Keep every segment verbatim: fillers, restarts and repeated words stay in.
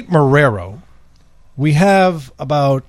Cape Marrero, we have about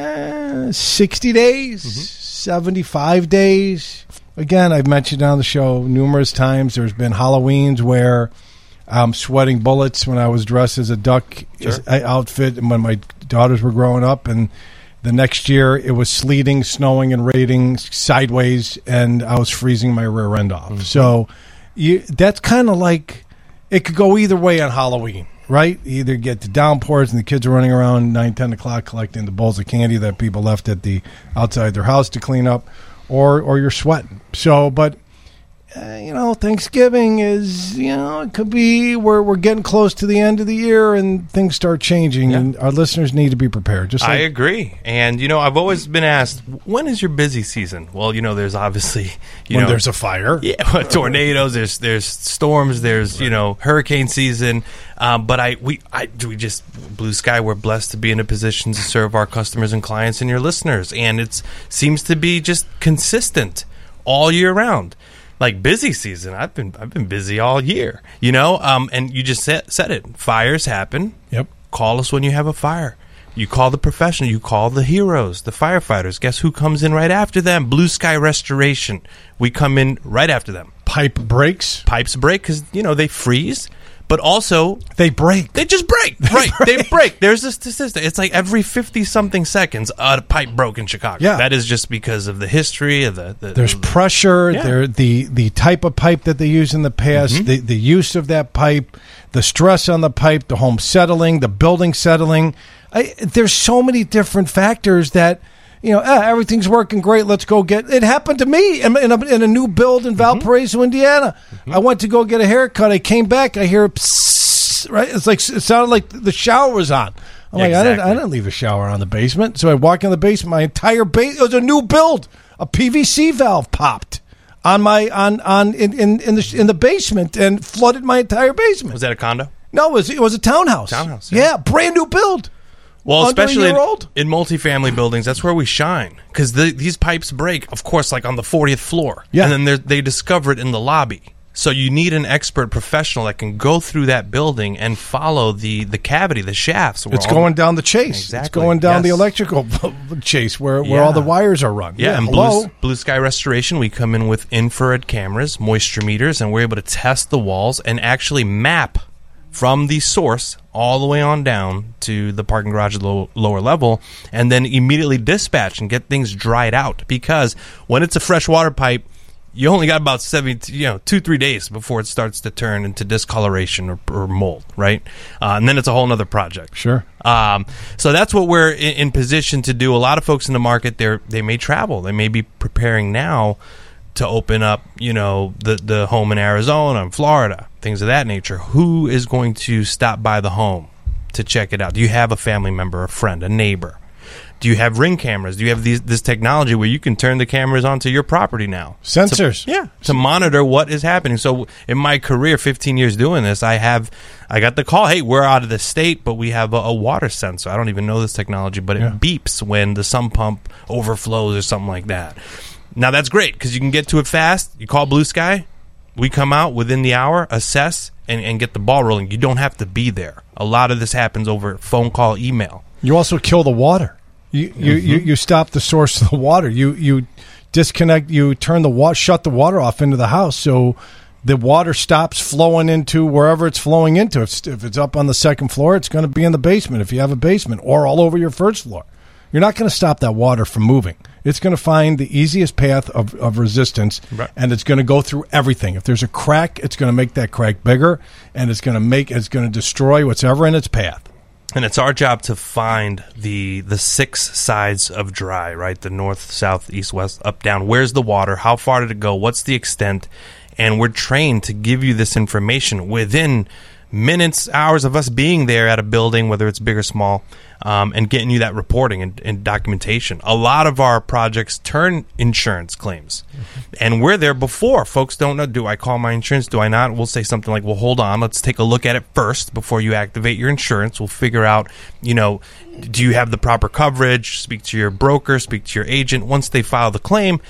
eh, sixty days, mm-hmm. seventy-five days. Again, I've mentioned on the show numerous times, there's been Halloweens where I'm sweating bullets when I was dressed as a duck sure. outfit and when my daughters were growing up. And the next year, it was sleeting, snowing, and raining sideways, and I was freezing my rear end off. Mm-hmm. So you, that's kind of like, it could go either way on Halloween, right? You either get the downpours and the kids are running around nine, ten o'clock collecting the bowls of candy that people left at the outside their house to clean up, or or you're sweating. So, but... Uh, you know, Thanksgiving is, you know, it could be we're, we're getting close to the end of the year and things start changing, yeah. and our listeners need to be prepared. Just like- I agree. And, you know, I've always been asked, when is your busy season? Well, you know, there's obviously, you when know. there's a fire. Yeah, tornadoes, there's there's storms, there's, right. you know, hurricane season. Um, but I, we, I, we just, Blue Sky, we're blessed to be in a position to serve our customers and clients and your listeners. And it seems to be just consistent all year round. Like busy season, I've been I've been busy all year, you know. Um, and you just said, said it. Fires happen. Yep. Call us when you have a fire. You call the professional. You call the heroes, the firefighters. Guess who comes in right after them? Blue Sky Restoration. We come in right after them. Pipe breaks. Pipes break because you know they freeze. But also, they break. They just break. They right. Break. They break. There's a statistic. It's like every fifty-something seconds, a pipe broke in Chicago. Yeah. That is just because of the history of the... the There's the, pressure. Yeah. There, the, the type of pipe that they used in the past, mm-hmm. the, the use of that pipe, the stress on the pipe, the home settling, the building settling. I, there's so many different factors that... You know, ah, everything's working great. Let's go get... It happened to me in, in, a, in a new build in Valparaiso, mm-hmm. Indiana. Mm-hmm. I went to go get a haircut. I came back. I hear... Psst, right? It's like it sounded like the shower was on. I'm yeah, like, exactly. I didn't, I didn't leave a shower on the basement. So I walk in the basement. My entire base... It was a new build. A P V C valve popped on my on on in, in, in the in the basement and flooded my entire basement. Was that a condo? No, it was it was a townhouse. Townhouse. Yeah, yeah brand new build. Well, Under especially in, old? in multifamily buildings, that's where we shine. Because the, these pipes break, of course, like on the fortieth floor. Yeah. And then they discover it in the lobby. So you need an expert professional that can go through that building and follow the, the cavity, the shafts. It's going all, down the chase. Exactly. It's going down yes. the electrical chase where, yeah. where all the wires are run. Yeah, yeah and Blue, Blue Sky Restoration, we come in with infrared cameras, moisture meters, and we're able to test the walls and actually map from the source all the way on down to the parking garage low, lower level, and then immediately dispatch and get things dried out. Because when it's a fresh water pipe, you only got about seven, you know, two, three days before it starts to turn into discoloration or, or mold, right? Uh, and then it's a whole other project. Sure. Um, so that's what we're in, in position to do. A lot of folks in the market, they they may travel. They may be preparing now to open up, you know, the, the home in Arizona and Florida, things of that nature. Who is going to stop by the home to check it out? Do you have a family member, a friend, a neighbor? Do you have Ring cameras? Do you have these, this technology where you can turn the cameras onto your property now? Sensors. To, yeah, to monitor what is happening. So in my career, fifteen years doing this, I have, I got the call, hey, we're out of the state, but we have a, a water sensor. I don't even know this technology, but it yeah. beeps when the sump pump overflows or something like that. Now, that's great because you can get to it fast. You call Blue Sky. We come out within the hour, assess, and, and get the ball rolling. You don't have to be there. A lot of this happens over phone call, email. You also kill the water. You you, mm-hmm. you, you stop the source of the water. You you disconnect. You turn the wa- shut the water off into the house so the water stops flowing into wherever it's flowing into. If, if it's up on the second floor, it's going to be in the basement if you have a basement, or all over your first floor. You're not going to stop that water from moving. It's going to find the easiest path of, of resistance, right. and it's going to go through everything. If there's a crack, it's going to make that crack bigger, and it's going to make it's going to destroy what's ever in its path. And it's our job to find the the six sides of dry, right? The north, south, east, west, up, down. Where's the water? How far did it go? What's the extent? And we're trained to give you this information within minutes, hours of us being there at a building, whether it's big or small, um, and getting you that reporting and, and documentation. A lot of our projects turn insurance claims, mm-hmm. and we're there before. Folks don't know, do I call my insurance? Do I not? We'll say something like, well, hold on, let's take a look at it first before you activate your insurance. We'll figure out, you know, do you have the proper coverage? Speak to your broker, speak to your agent. Once they file the claim,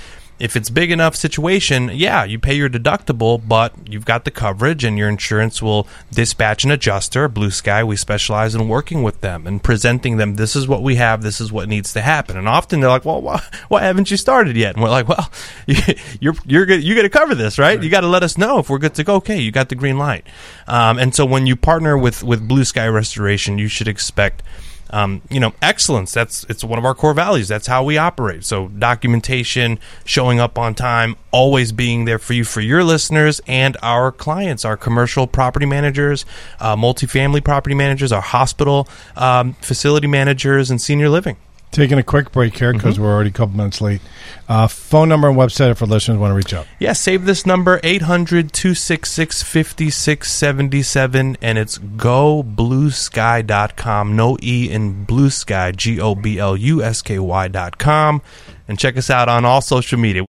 if it's big enough situation, yeah, you pay your deductible, but you've got the coverage and your insurance will dispatch an adjuster. Blue Sky, we specialize in working with them and presenting them, this is what we have, this is what needs to happen. And often they're like, well, why, why haven't you started yet? And we're like, well, you're you're good, you got to cover this, right? right? You got to let us know if we're good to go. Okay, you got the green light. Um, and so when you partner with, with Blue Sky Restoration, you should expect Um, you know, excellence. That's it's one of our core values. That's how we operate. So documentation, showing up on time, always being there for you, for your listeners and our clients, our commercial property managers, uh, multifamily property managers, our hospital um, facility managers, and senior living. Taking a quick break here because mm-hmm. we're already a couple minutes late. Uh, phone number and website if our listeners want to reach out. Yeah, save this number, eight hundred, two six six, five six seven seven, and it's go blue sky dot com. No E in Blue Sky, G O B L U S K Y dot com. And check us out on all social media.